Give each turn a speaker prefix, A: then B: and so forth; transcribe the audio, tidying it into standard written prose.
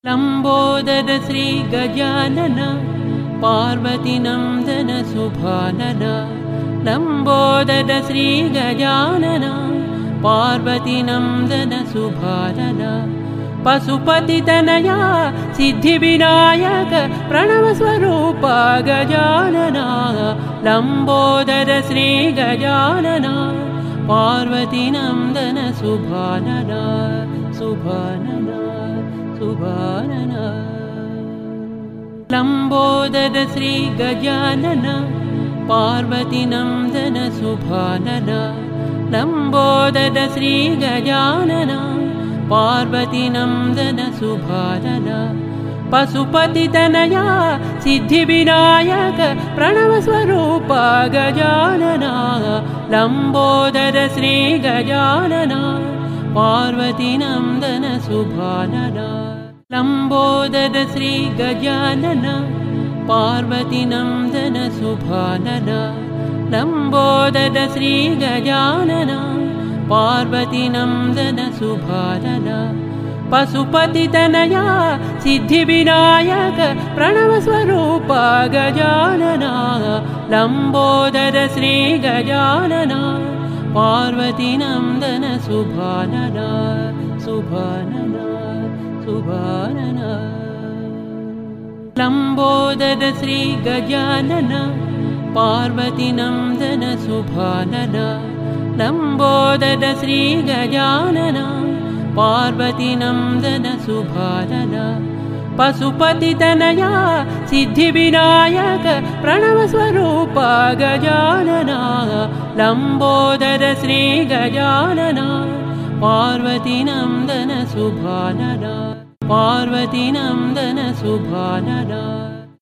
A: Lambodar Shri Gajanan पार्वतीनंदन Shubhanan. Lambodar Shri Gajanan पार्वतीनंदन Shubhanan. पशुपतितनया Siddhivinayak Pranav Swaroop Gajanan. Lambodar Shri Gajanan पार्वतीनंदन Shubhanan Shubhanan Shubhanan. Lambodar Shri Gajanan पार्वतीनंदन Shubhanan. Lambodar Shri Gajanan पार्वतीनंदन Shubhanan. पशुपतितनया Siddhivinayak Pranav Swaroop Gajanan. Lambodar Shri Gajanan पार्वतीनंदन Shubhanan. Lambodar Shri Gajanan पार्वतीनंदन Shubhanan. Lambodar Shri Gajanan पार्वतीनंदन Shubhanan. पशुपतितनया Siddhivinayak Pranav Swaroop Gajanan. Lambodar Shri Gajanan पार्वतीनंदन Shubhanan Shubhanan Shubhanan. Lambodar Shri Gajanan पार्वतीनंदन Shubhanan. Lambodar Shri Gajanan पार्वतीनंदन Shubhanan. पशुपतितनया Siddhivinayak Pranav Swaroop Gajanan. Lambodar Shri Gajanan पार्वतीनंदन Shubhanan पार्वतीनंदन Shubhanan.